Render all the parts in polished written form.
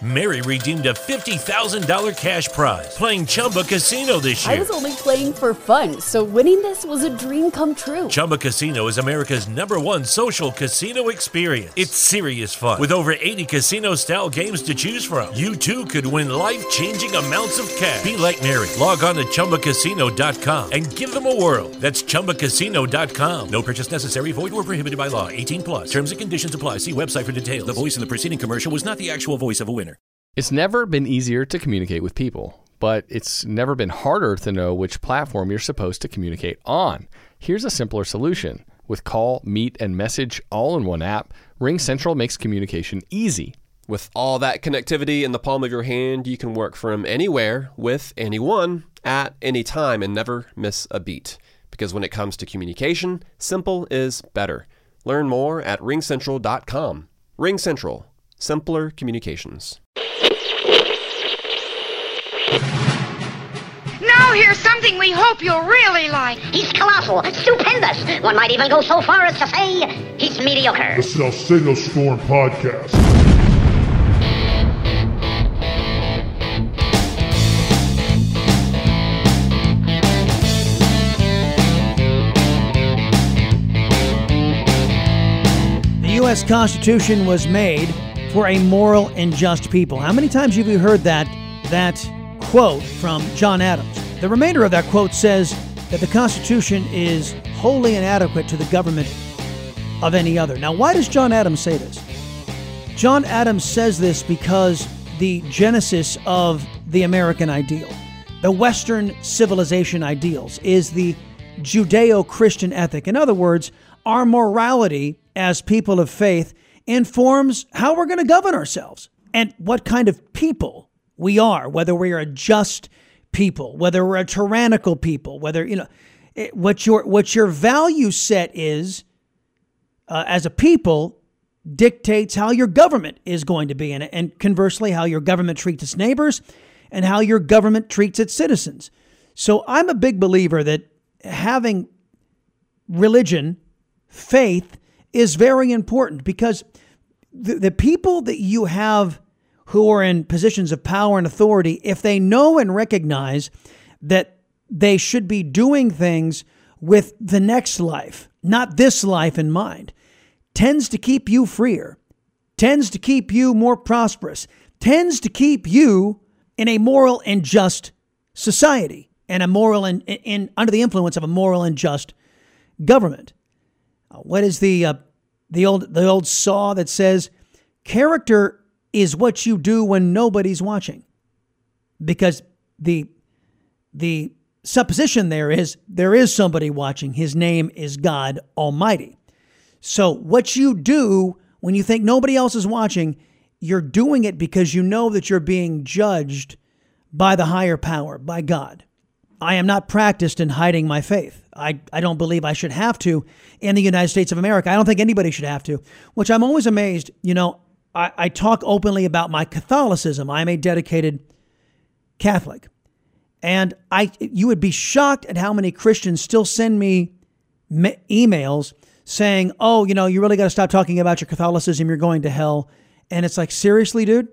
Mary redeemed a $50,000 cash prize playing Chumba Casino this year. I was only playing for fun, so winning this was a dream come true. Chumba Casino is America's #1 social casino experience. It's serious fun. With over 80 casino-style games to choose from, you too could win life-changing amounts of cash. Be like Mary. Log on to ChumbaCasino.com and give them a whirl. That's ChumbaCasino.com. No purchase necessary. Void where prohibited by law. 18+. Terms and conditions apply. See website for details. The voice in the preceding commercial was not the actual voice of a winner. It's never been easier to communicate with people, but it's never been harder to know which platform you're supposed to communicate on. Here's a simpler solution. With call, meet, and message all in one app, RingCentral makes communication easy. With all that connectivity in the palm of your hand, you can work from anywhere with anyone at any time and never miss a beat. Because when it comes to communication, simple is better. Learn more at ringcentral.com. RingCentral. Simpler communications. Now here's something we hope you'll really like. He's colossal, stupendous. One might even go so far as to say he's mediocre. The Salcedo Storm Podcast. The U.S. Constitution was made for a moral and just people. How many times have you heard that quote from John Adams? The remainder of that quote says that the Constitution is wholly inadequate to the government of any other. Now, why does John Adams say this? John Adams says this because the genesis of the American ideal, the Western civilization ideals, is the Judeo-Christian ethic. In other words, our morality as people of faith informs how we're going to govern ourselves and what kind of people we are, whether we are a just people, whether we're a tyrannical people, whether, what your value set is as a people dictates how your government is going to be, and conversely, how your government treats its neighbors and how your government treats its citizens. So I'm a big believer that having religion, faith, is very important, because the people that you have who are in positions of power and authority, if they know and recognize that they should be doing things with the next life, not this life in mind, tends to keep you freer, tends to keep you more prosperous, tends to keep you in a moral and just society, and a moral and under the influence of a moral and just government. What is the old saw that says, character is what you do when nobody's watching? Because the supposition there is somebody watching. His name is God Almighty. So what you do when you think nobody else is watching, you're doing it because you know that you're being judged by the higher power, by God. I am not practiced in hiding my faith. I don't believe I should have to in the United States of America. I don't think anybody should have to, which I'm always amazed. I talk openly about my Catholicism. I'm a dedicated Catholic. And you would be shocked at how many Christians still send me emails saying, oh, you really got to stop talking about your Catholicism. You're going to hell. And it's like, seriously, dude?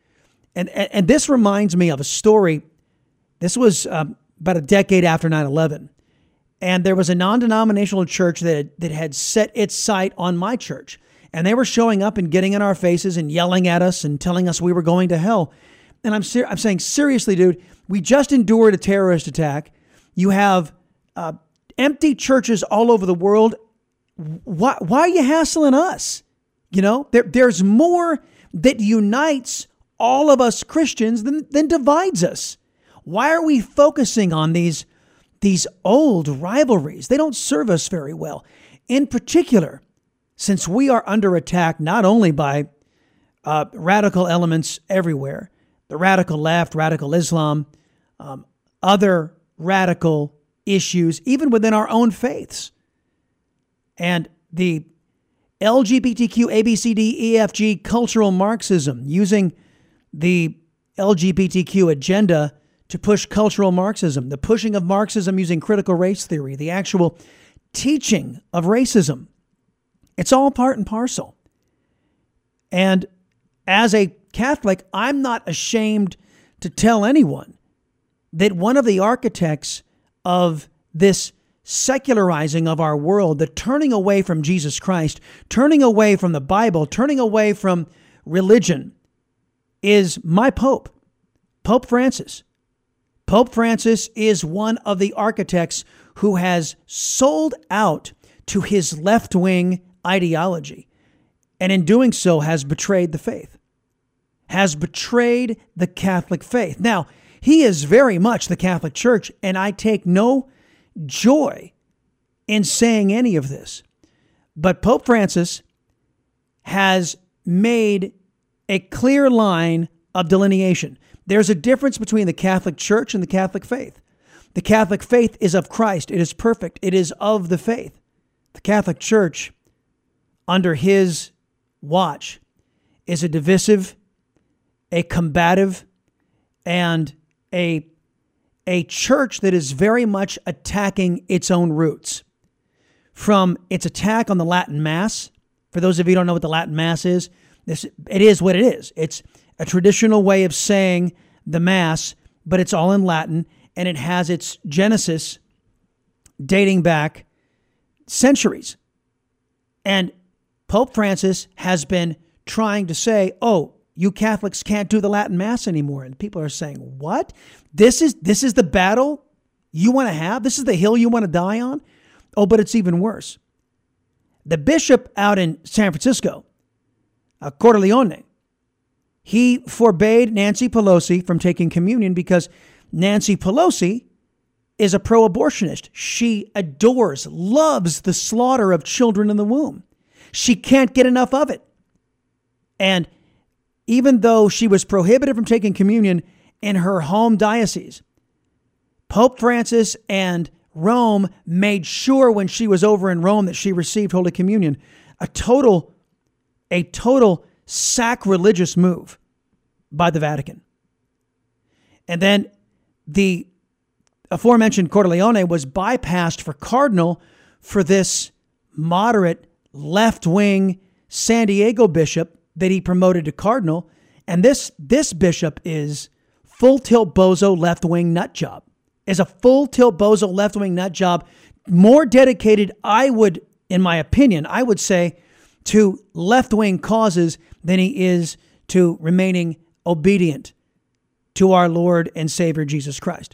And this reminds me of a story. This was about a decade after 9/11. And there was a non-denominational church that had set its sight on my church. And they were showing up and getting in our faces and yelling at us and telling us we were going to hell. And I'm saying, seriously, dude, we just endured a terrorist attack. You have empty churches all over the world. Why are you hassling us? There's more that unites all of us Christians than divides us. Why are we focusing on these old rivalries? They don't serve us very well. In particular, since we are under attack not only by radical elements everywhere, the radical left, radical Islam, other radical issues, even within our own faiths, and the LGBTQ, ABCD, EFG cultural Marxism, using the LGBTQ agenda to push cultural Marxism, the pushing of Marxism using critical race theory, the actual teaching of racism. It's all part and parcel. And as a Catholic, I'm not ashamed to tell anyone that one of the architects of this secularizing of our world, the turning away from Jesus Christ, turning away from the Bible, turning away from religion, is my Pope, Pope Francis. Pope Francis is one of the architects who has sold out to his left-wing ideology, and in doing so has betrayed the faith, has betrayed the Catholic faith. Now, he is very much the Catholic Church, and I take no joy in saying any of this. But Pope Francis has made a clear line of delineation. There's a difference between the Catholic Church and the Catholic faith. The Catholic faith is of Christ. It is perfect. It is of the faith. The Catholic Church, under his watch, is a divisive, a combative, and a church that is very much attacking its own roots. From its attack on the Latin Mass, for those of you who don't know what the Latin Mass is, it is what it is. It's a traditional way of saying the Mass, but it's all in Latin, and it has its genesis dating back centuries. And Pope Francis has been trying to say, oh, you Catholics can't do the Latin Mass anymore. And people are saying, what? This is the battle you want to have? This is the hill you want to die on? Oh, but it's even worse. The bishop out in San Francisco, Cordileone, he forbade Nancy Pelosi from taking communion because Nancy Pelosi is a pro-abortionist. She adores, loves the slaughter of children in the womb. She can't get enough of it. And even though she was prohibited from taking communion in her home diocese, Pope Francis and Rome made sure when she was over in Rome that she received Holy Communion. A total sacrilegious move by the Vatican. And then the aforementioned Cordileone was bypassed for cardinal for this moderate left-wing San Diego bishop that he promoted to cardinal. And this bishop is full-tilt bozo left-wing nut job. Is a full-tilt bozo left-wing nut job, more dedicated, in my opinion, I would say, to left-wing causes than he is to remaining obedient to our Lord and Savior Jesus Christ.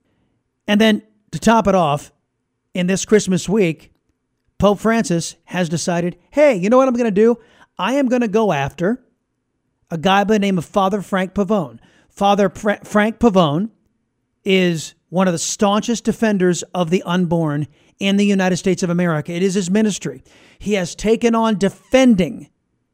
And then to top it off, in this Christmas week, Pope Francis has decided, hey, you know what I'm going to do? I am going to go after a guy by the name of Father Frank Pavone. Father Frank Pavone is one of the staunchest defenders of the unborn in the United States of America. It is his ministry. He has taken on defending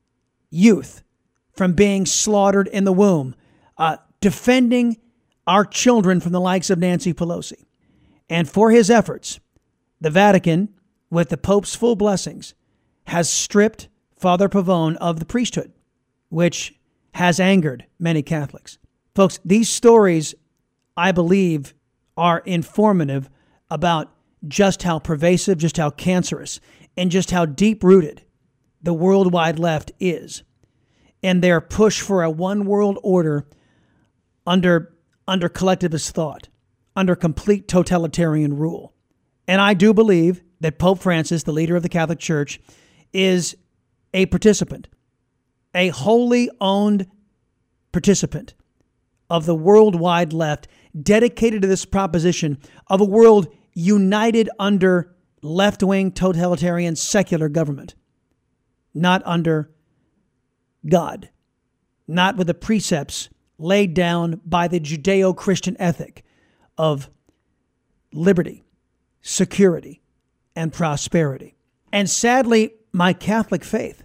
youth from being slaughtered in the womb, defending our children from the likes of Nancy Pelosi. And for his efforts, the Vatican, with the Pope's full blessings, has stripped Father Pavone of the priesthood, which has angered many Catholics. Folks, these stories, I believe, are informative about just how pervasive, just how cancerous, and just how deep-rooted the worldwide left is in their push for a one-world order under collectivist thought, under complete totalitarian rule. And I do believe that Pope Francis, the leader of the Catholic Church, is a participant, a wholly owned participant of the worldwide left, dedicated to this proposition of a world united under left-wing totalitarian secular government, not under God, not with the precepts laid down by the Judeo-Christian ethic of liberty, security, and prosperity. And sadly, my Catholic faith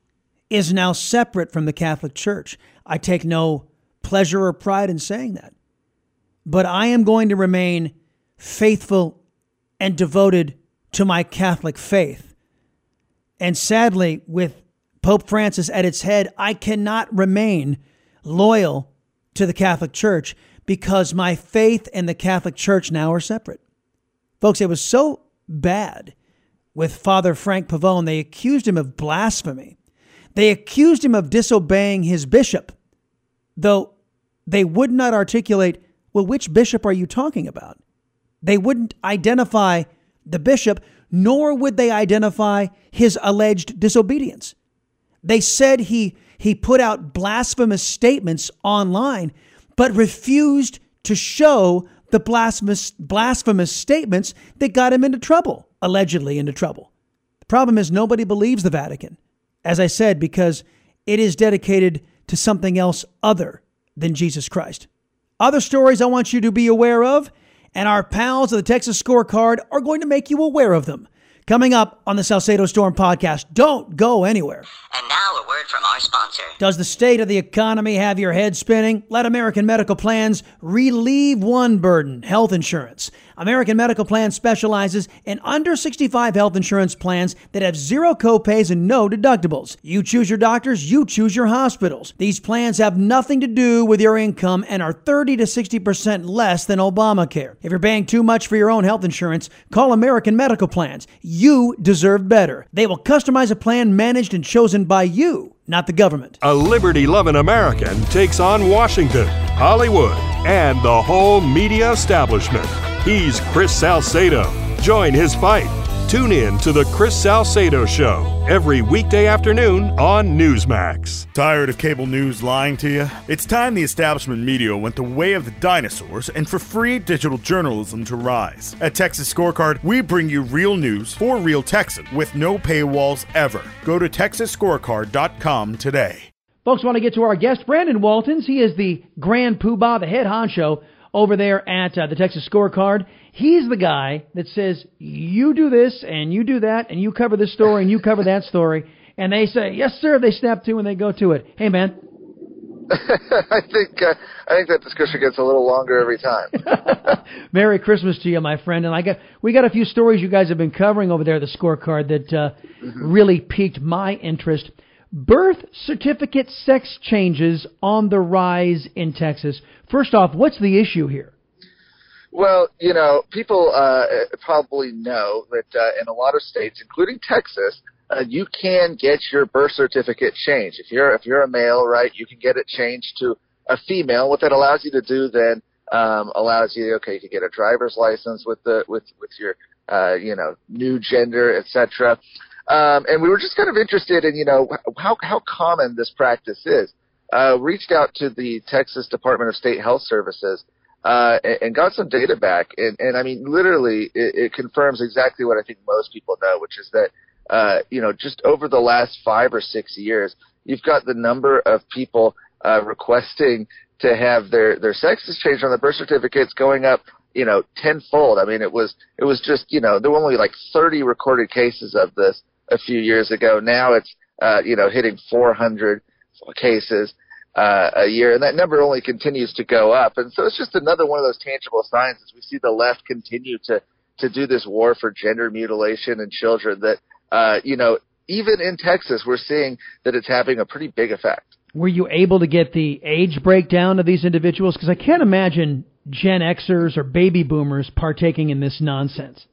is now separate from the Catholic Church. I take no pleasure or pride in saying that. But I am going to remain faithful and devoted to my Catholic faith. And sadly, with Pope Francis at its head, I cannot remain loyal to the Catholic Church because my faith and the Catholic Church now are separate. Folks, it was so bad with Father Frank Pavone. They accused him of blasphemy. They accused him of disobeying his bishop, though they would not articulate, well, which bishop are you talking about? They wouldn't identify the bishop, nor would they identify his alleged disobedience. They said he put out blasphemous statements online, but refused to show the blasphemous statements that got him into trouble, allegedly into trouble. The problem is nobody believes the Vatican, as I said, because it is dedicated to something else other than Jesus Christ. Other stories I want you to be aware of, and our pals at the Texas Scorecard are going to make you aware of them. Coming up on the Salcedo Storm podcast. Don't go anywhere. And now a word from our sponsor. Does the state of the economy have your head spinning? Let American Medical Plans relieve one burden, health insurance. American Medical Plans specializes in under 65 health insurance plans that have zero copays and no deductibles. You choose your doctors, you choose your hospitals. These plans have nothing to do with your income and are 30 to 60% less than Obamacare. If you're paying too much for your own health insurance, call American Medical Plans. You deserve better. They will customize a plan managed and chosen by you, not the government. A liberty-loving American takes on Washington, Hollywood, and the whole media establishment. He's Chris Salcedo. Join his fight. Tune in to The Chris Salcedo Show every weekday afternoon on Newsmax. Tired of cable news lying to you? It's time the establishment media went the way of the dinosaurs and for free digital journalism to rise. At Texas Scorecard, we bring you real news for real Texans with no paywalls ever. Go to TexasScorecard.com today. Folks, want to get to our guest, Brandon Waltons. He is the grand poobah, the head honcho over there at the Texas Scorecard. He's the guy that says, you do this and you do that and you cover this story and you cover that story. And they say, yes, sir. They snap to and they go to it. Hey, man. I think that discussion gets a little longer every time. Merry Christmas to you, my friend. And we got a few stories you guys have been covering over there at the Scorecard that really piqued my interest. Birth certificate sex changes on the rise in Texas. First off, what's the issue here? Well, people probably know that in a lot of states, including Texas, you can get your birth certificate changed. If you're a male, right, you can get it changed to a female. What that allows you to do then allows you, you can get a driver's license with your new gender, etc. And we were just kind of interested in, how common this practice is. Reached out to the Texas Department of State Health Services and got some data back. And I mean, literally, it confirms exactly what I think most people know, which is that, just over the last 5 or 6 years, you've got the number of people requesting to have their sexes changed on the birth certificates going up, tenfold. I mean, it was just, there were only like 30 recorded cases of this a few years ago. Now it's, hitting 400 cases a year, and that number only continues to go up. And so it's just another one of those tangible signs as we see the left continue to do this war for gender mutilation in children that, even in Texas, we're seeing that it's having a pretty big effect. Were you able to get the age breakdown of these individuals? Because I can't imagine Gen Xers or baby boomers partaking in this nonsense.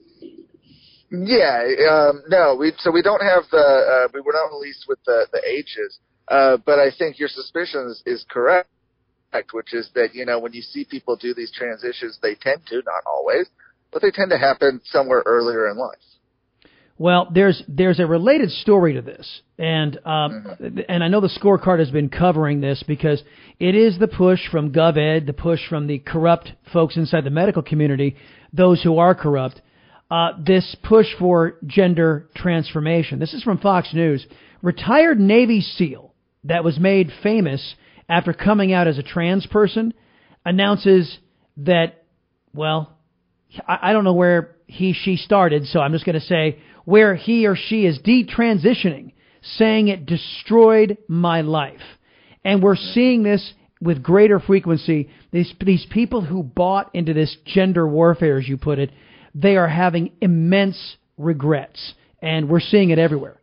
Yeah, no, we don't have we were not released with the ages, but I think your suspicion is correct, which is that, when you see people do these transitions, they tend to, not always, but they tend to happen somewhere earlier in life. Well, there's a related story to this, and I know the Scorecard has been covering this because it is the push from GovEd, the push from the corrupt folks inside the medical community, those who are corrupt, this push for gender transformation. This is from Fox News. Retired Navy SEAL that was made famous after coming out as a trans person announces that, well, I don't know where she started, so I'm just going to say where he or she is detransitioning, saying it destroyed my life. And we're seeing this with greater frequency. These people who bought into this gender warfare, as you put it, they are having immense regrets, and we're seeing it everywhere.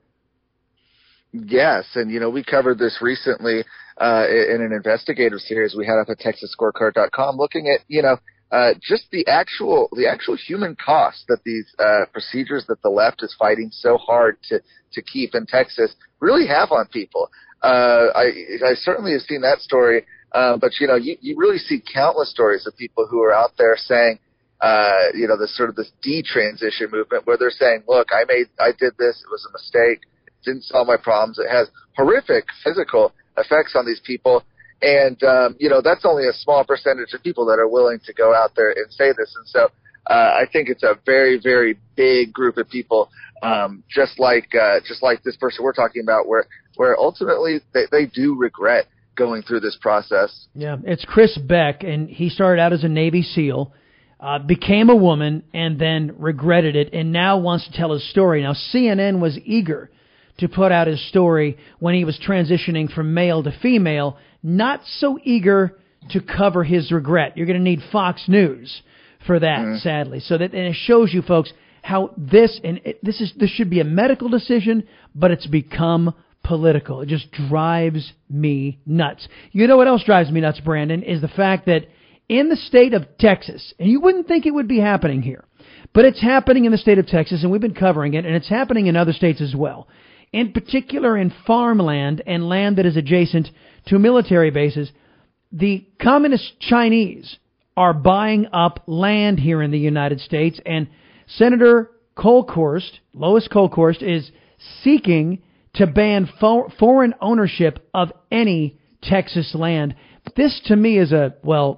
Yes, and we covered this recently in an investigative series we had up at TexasScorecard.com, looking at just the actual human cost that these procedures that the left is fighting so hard to keep in Texas really have on people. I certainly have seen that story But you really see countless stories of people who are out there saying, this sort of this detransition movement where they're saying, look, I did this, it was a mistake, it didn't solve my problems, it has horrific physical effects on these people. And, that's only a small percentage of people that are willing to go out there and say this. And so I think it's a very, very big group of people, just like this person we're talking about, where ultimately they do regret going through this process. Yeah, it's Chris Beck, and he started out as a Navy SEAL, became a woman, and then regretted it, and now wants to tell his story. Now, CNN was eager to put out his story when he was transitioning from male to female, not so eager to cover his regret. You're going to need Fox News for that, sadly. So that, and it shows you, folks, how this should be a medical decision, but it's become political. It just drives me nuts. You know what else drives me nuts, Brandon, is the fact that in the state of Texas, and you wouldn't think it would be happening here, but it's happening in the state of Texas, and we've been covering it, and it's happening in other states as well. In particular, in farmland and land that is adjacent to military bases, the communist Chinese are buying up land here in the United States, and Senator Lois Kolkhorst, is seeking to ban foreign ownership of any Texas land. This, to me, is tell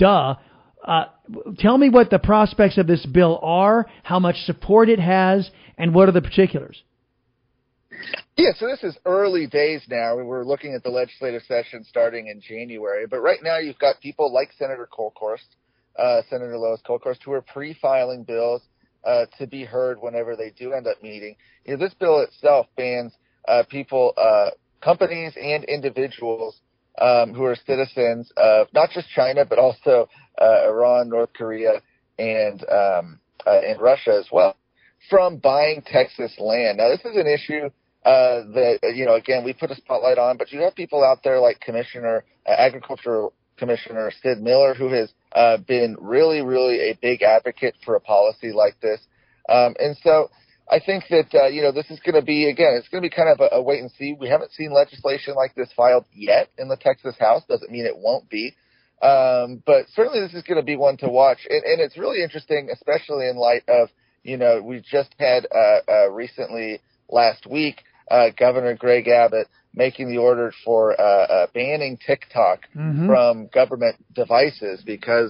me what the prospects of this bill are, how much support it has, and what are the particulars? Yeah, so this is early days now. We're looking at the legislative session starting in January. But right now you've got people like Senator Lois Kolkhorst, who are pre-filing bills to be heard whenever they do end up meeting. This bill itself bans companies and individuals who are citizens of not just China, but also Iran, North Korea, and Russia as well, from buying Texas land. Now, this is an issue that, again, we put a spotlight on, but you have people out there like Agricultural Commissioner Sid Miller, who has been really, really a big advocate for a policy like this. And so I think that, this is going to be, again, it's going to be kind of a wait and see. We haven't seen legislation like this filed yet in the Texas House. Doesn't mean it won't be. But certainly this is going to be one to watch. And it's really interesting, especially in light of, we just had recently last week, Governor Greg Abbott making the order for banning TikTok from government devices because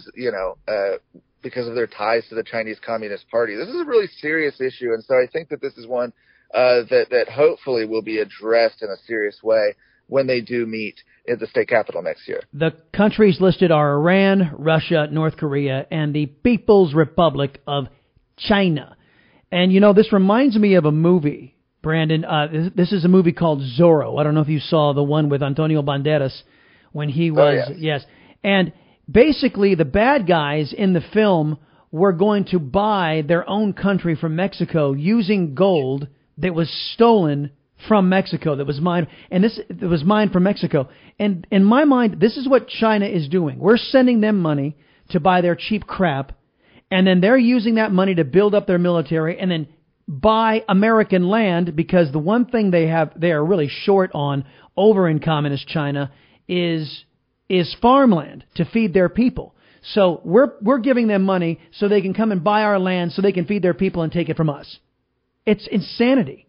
of their ties to the Chinese Communist Party. This is a really serious issue, and so I think that this is one that hopefully will be addressed in a serious way when they do meet at the state capitol next year. The countries listed are Iran, Russia, North Korea, and the People's Republic of China. And, this reminds me of a movie, Brandon. This is a movie called Zorro. I don't know if you saw the one with Antonio Banderas when he was... Yes. And basically, the bad guys in the film were going to buy their own country from Mexico using gold that was stolen from Mexico, that was mined, and it was mined from Mexico. And in my mind, this is what China is doing. We're sending them money to buy their cheap crap, and then they're using that money to build up their military and then buy American land, because the one thing they are really short on over in communist China is farmland to feed their people. So we're giving them money so they can come and buy our land so they can feed their people and take it from us. It's insanity.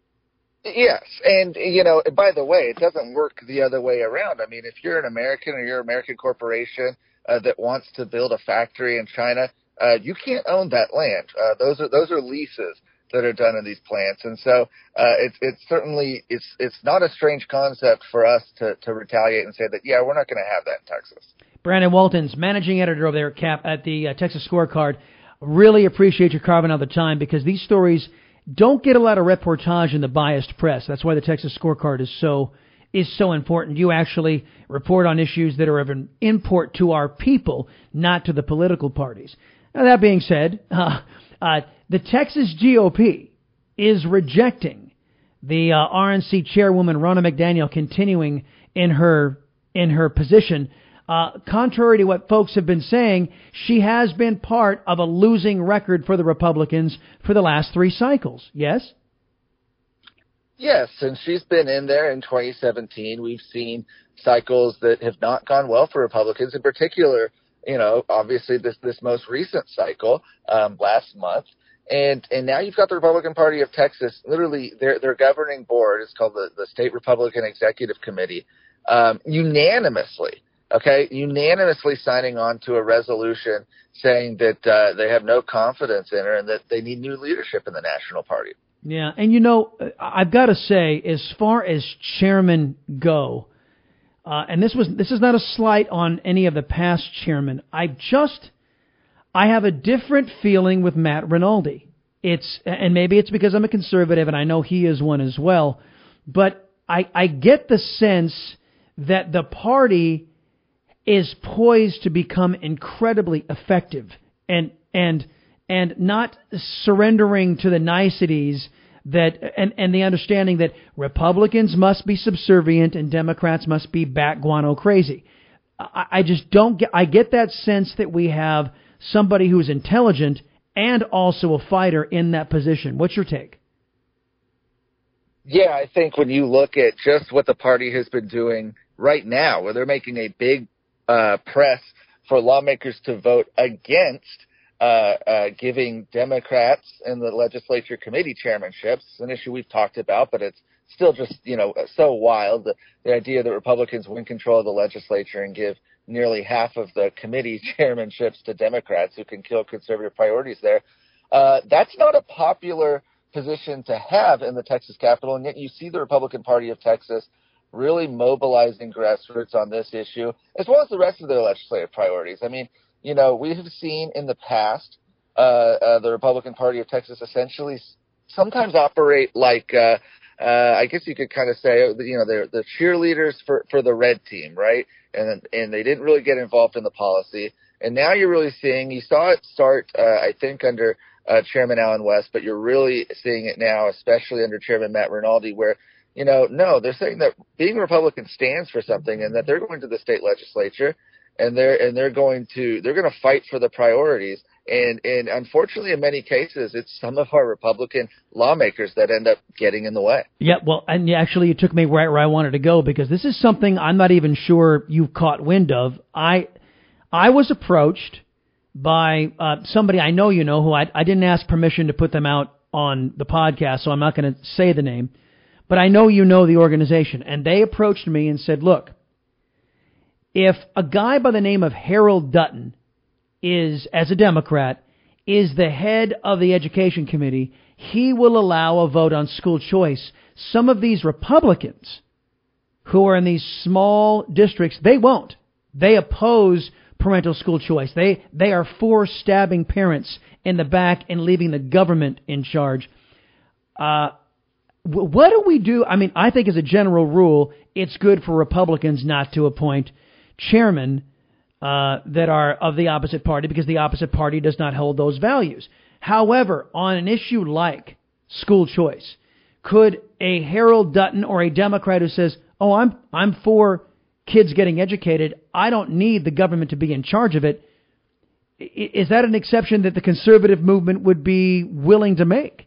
Yes, and, by the way, it doesn't work the other way around. I mean, if you're an American or you're an American corporation that wants to build a factory in China, you can't own that land. Those are leases that are done in these plants, and so it's certainly not a strange concept for us to retaliate and say that, yeah, we're not going to have that in Texas. Brandon Waltons, managing editor over there at the Texas Scorecard, really appreciate you carving out the time, because these stories don't get a lot of reportage in the biased press. That's why the Texas Scorecard is so important. You actually report on issues that are of an import to our people, not to the political parties. Now, that being said, the Texas GOP is rejecting the RNC chairwoman Ronna McDaniel continuing in her position. Contrary to what folks have been saying, she has been part of a losing record for the Republicans for the last 3 cycles. Yes? Yes, and she's been in there in 2017. We've seen cycles that have not gone well for Republicans, in particular, obviously this most recent cycle last month. And now you've got the Republican Party of Texas, literally their governing board is called the State Republican Executive Committee, unanimously signing on to a resolution saying that they have no confidence in her and that they need new leadership in the national party. Yeah, and I've got to say, as far as chairmen go, and this is not a slight on any of the past chairmen, I have a different feeling with Matt Rinaldi. And maybe it's because I'm a conservative and I know he is one as well, but I get the sense that the party is poised to become incredibly effective and not surrendering to the niceties and the understanding that Republicans must be subservient and Democrats must be bat guano crazy. I just don't get. I get that sense that we have somebody who is intelligent and also a fighter in that position. What's your take? Yeah, I think when you look at just what the party has been doing right now, where they're making a big press for lawmakers to vote against giving Democrats in the legislature committee chairmanships, an issue we've talked about, but it's still just, so wild. The idea that Republicans win control of the legislature and give nearly half of the committee chairmanships to Democrats who can kill conservative priorities there. That's not a popular position to have in the Texas Capitol, and yet you see the Republican Party of Texas really mobilizing grassroots on this issue, as well as the rest of their legislative priorities. I mean, we have seen in the past the Republican Party of Texas essentially sometimes operate like, I guess you could kind of say, they're the cheerleaders for the red team, right? And they didn't really get involved in the policy. And now you're really seeing, you saw it start, I think, under Chairman Allen West, but you're really seeing it now, especially under Chairman Matt Rinaldi, where, no, they're saying that being Republican stands for something and that they're going to the state legislature and they're going to fight for the priorities. And unfortunately, in many cases, it's some of our Republican lawmakers that end up getting in the way. Yeah, well, and actually, you took me right where I wanted to go, because this is something I'm not even sure you've caught wind of. I was approached by somebody I know who I didn't ask permission to put them out on the podcast, so I'm not going to say the name. But I know the organization, and they approached me and said, look, if a guy by the name of Harold Dutton is, as a Democrat, is the head of the Education Committee, he will allow a vote on school choice. Some of these Republicans who are in these small districts, they won't. They oppose parental school choice. They are for stabbing parents in the back and leaving the government in charge. What do we do? I mean, I think as a general rule, it's good for Republicans not to appoint chairmen that are of the opposite party, because the opposite party does not hold those values. However, on an issue like school choice, could a Harold Dutton or a Democrat who says, oh, I'm for kids getting educated, I don't need the government to be in charge of it, is that an exception that the conservative movement would be willing to make?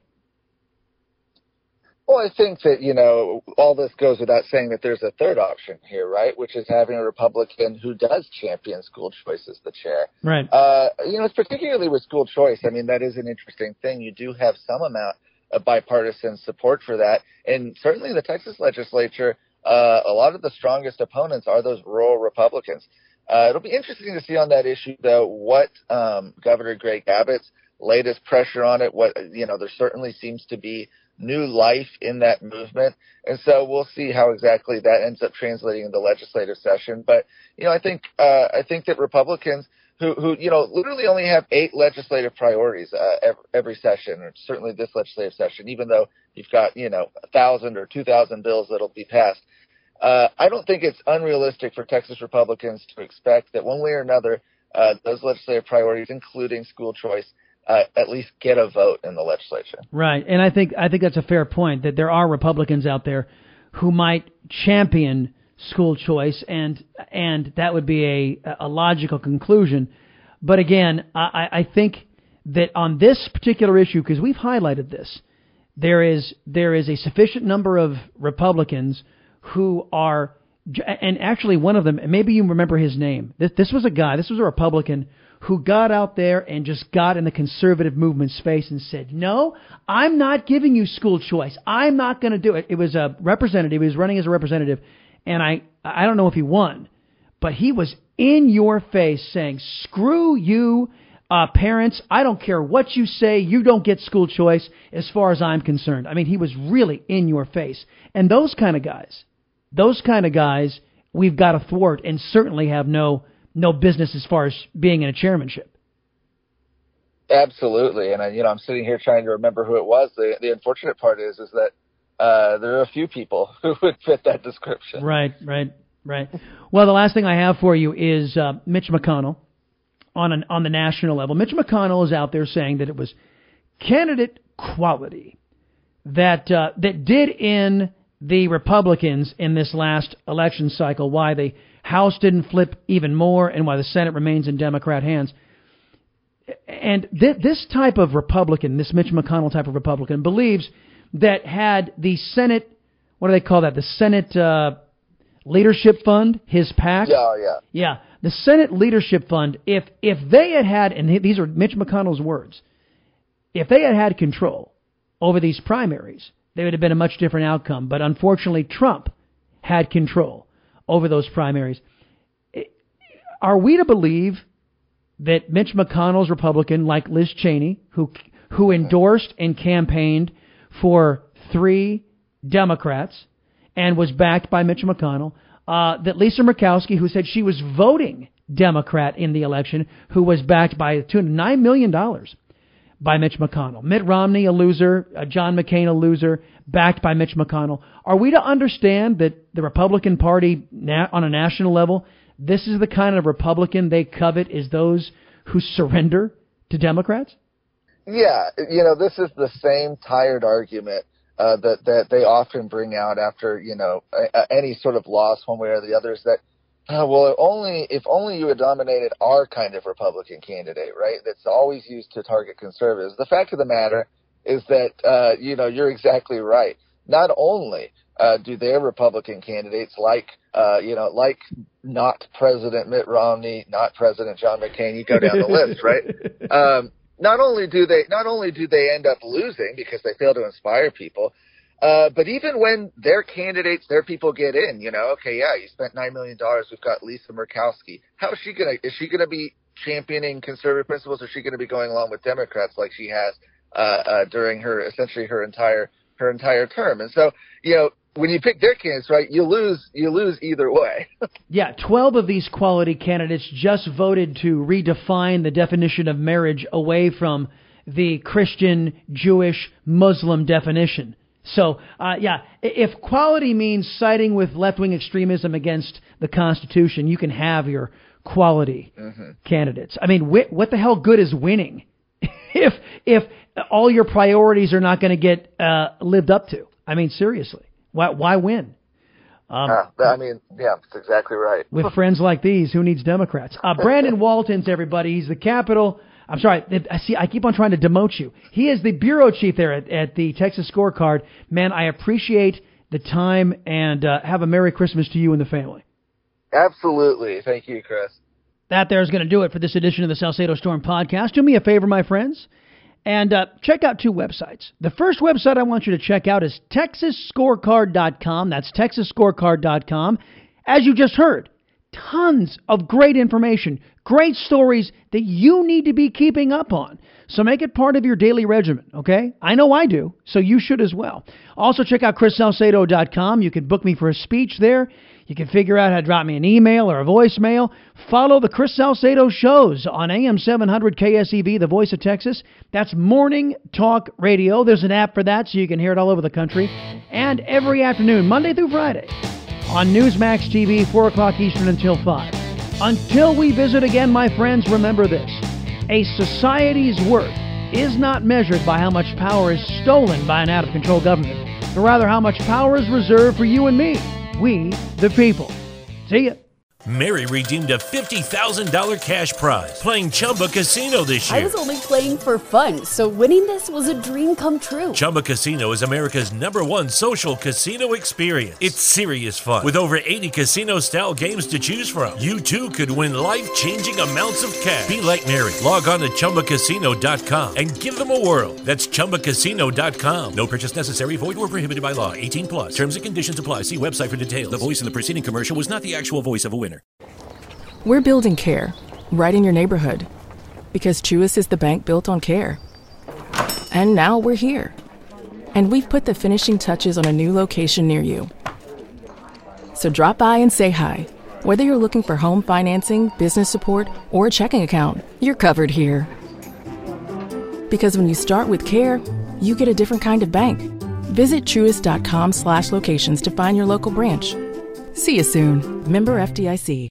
Well, I think that, all this goes without saying that there's a third option here, right, which is having a Republican who does champion school choice as the chair. Right. It's particularly with school choice. I mean, that is an interesting thing. You do have some amount of bipartisan support for that. And certainly in the Texas legislature, a lot of the strongest opponents are those rural Republicans. It'll be interesting to see on that issue, though, what Governor Greg Abbott's latest pressure on it. There certainly seems to be new life in that movement. And so we'll see how exactly that ends up translating in the legislative session. But, I think that Republicans who literally only have 8 legislative priorities every session, or certainly this legislative session, even though you've got, 1,000 or 2,000 bills that'll be passed. I don't think it's unrealistic for Texas Republicans to expect that one way or another, those legislative priorities, including school choice, at least get a vote in the legislature. Right, and I think that's a fair point, that there are Republicans out there who might champion school choice, and that would be a logical conclusion. But again, I think that on this particular issue, because we've highlighted this, there is a sufficient number of Republicans who are and actually one of them, maybe you remember his name. This was a Republican who got out there and just got in the conservative movement's face and said, no, I'm not giving you school choice. I'm not going to do it. It was a representative. He was running as a representative, and I don't know if he won, but he was in your face saying, screw you, parents. I don't care what you say. You don't get school choice as far as I'm concerned. I mean, he was really in your face. And those kind of guys we've got to thwart and certainly have no business as far as being in a chairmanship. Absolutely. And I'm sitting here trying to remember who it was. The unfortunate part is that there are a few people who would fit that description. Right. Well, the last thing I have for you is Mitch McConnell on the national level. Mitch McConnell is out there saying that it was candidate quality that did in the Republicans in this last election cycle, why the House didn't flip even more, and why the Senate remains in Democrat hands. And this type of Republican, this Mitch McConnell type of Republican, believes that had the Senate, what do they call that? The Senate Leadership Fund, his PAC. Yeah. The Senate Leadership Fund, if they had, and these are Mitch McConnell's words, if they had control over these primaries, there would have been a much different outcome. But unfortunately, Trump had control over those primaries. Are we to believe that Mitch McConnell's Republican, like Liz Cheney, who endorsed and campaigned for 3 Democrats and was backed by Mitch McConnell, that Lisa Murkowski, who said she was voting Democrat in the election, who was backed by $9 million by Mitch McConnell. Mitt Romney, a loser. John McCain, a loser, backed by Mitch McConnell. Are we to understand that the Republican Party on a national level, this is the kind of Republican they covet, is those who surrender to Democrats? Yeah, this is the same tired argument that they often bring out after, any sort of loss one way or the other, is that, if only you had nominated our kind of Republican candidate, right? That's always used to target conservatives. The fact of the matter is that, you're exactly right. Not only do their Republican candidates like not President Mitt Romney, not President John McCain, you go down the list, right? Not only do they end up losing because they fail to inspire people, but even when their candidates, their people get in, you spent $9 million. We've got Lisa Murkowski. Is she gonna be championing conservative principles, or is she gonna be going along with Democrats like she has during her entire term? And so, when you pick their candidates, right, you lose either way. Yeah, 12 of these quality candidates just voted to redefine the definition of marriage away from the Christian, Jewish, Muslim definition. So, if quality means siding with left-wing extremism against the Constitution, you can have your quality candidates. I mean, what the hell good is winning if all your priorities are not going to get lived up to? I mean, seriously. Why win? That's exactly right. With friends like these, who needs Democrats? Brandon Waltons, everybody. He's the Capitol. I'm sorry. I keep on trying to demote you. He is the bureau chief there at the Texas Scorecard. Man, I appreciate the time, and have a Merry Christmas to you and the family. Absolutely. Thank you, Chris. That there is going to do it for this edition of the Salcedo Storm Podcast. Do me a favor, my friends, and check out 2 websites. The first website I want you to check out is TexasScorecard.com. That's TexasScorecard.com. As you just heard, tons of great information, great stories that you need to be keeping up on. So make it part of your daily regimen, okay? I know I do, so you should as well. Also check out ChrisSalcedo.com. You can book me for a speech there. You can figure out how to drop me an email or a voicemail. Follow the Chris Salcedo shows on AM 700 KSEV, the voice of Texas. That's morning talk radio. There's an app for that, so you can hear it all over the country. And every afternoon, Monday through Friday, on Newsmax TV, 4 o'clock Eastern until 5. Until we visit again, my friends, remember this. A society's worth is not measured by how much power is stolen by an out-of-control government, but rather how much power is reserved for you and me. We, the people. See ya. Mary redeemed a $50,000 cash prize playing Chumba Casino this year. I was only playing for fun, so winning this was a dream come true. Chumba Casino is America's #1 social casino experience. It's serious fun. With over 80 casino-style games to choose from, you too could win life-changing amounts of cash. Be like Mary. Log on to ChumbaCasino.com and give them a whirl. That's ChumbaCasino.com. No purchase necessary. Void where prohibited by law. 18 plus. Terms and conditions apply. See website for details. The voice in the preceding commercial was not the actual voice of a winner. We're building care right in your neighborhood because Truist is the bank built on care. And now we're here. And we've put the finishing touches on a new location near you. So drop by and say hi. Whether you're looking for home financing, business support, or a checking account, you're covered here. Because when you start with care, you get a different kind of bank. Visit Truist.com/locations to find your local branch. See you soon. Member FDIC.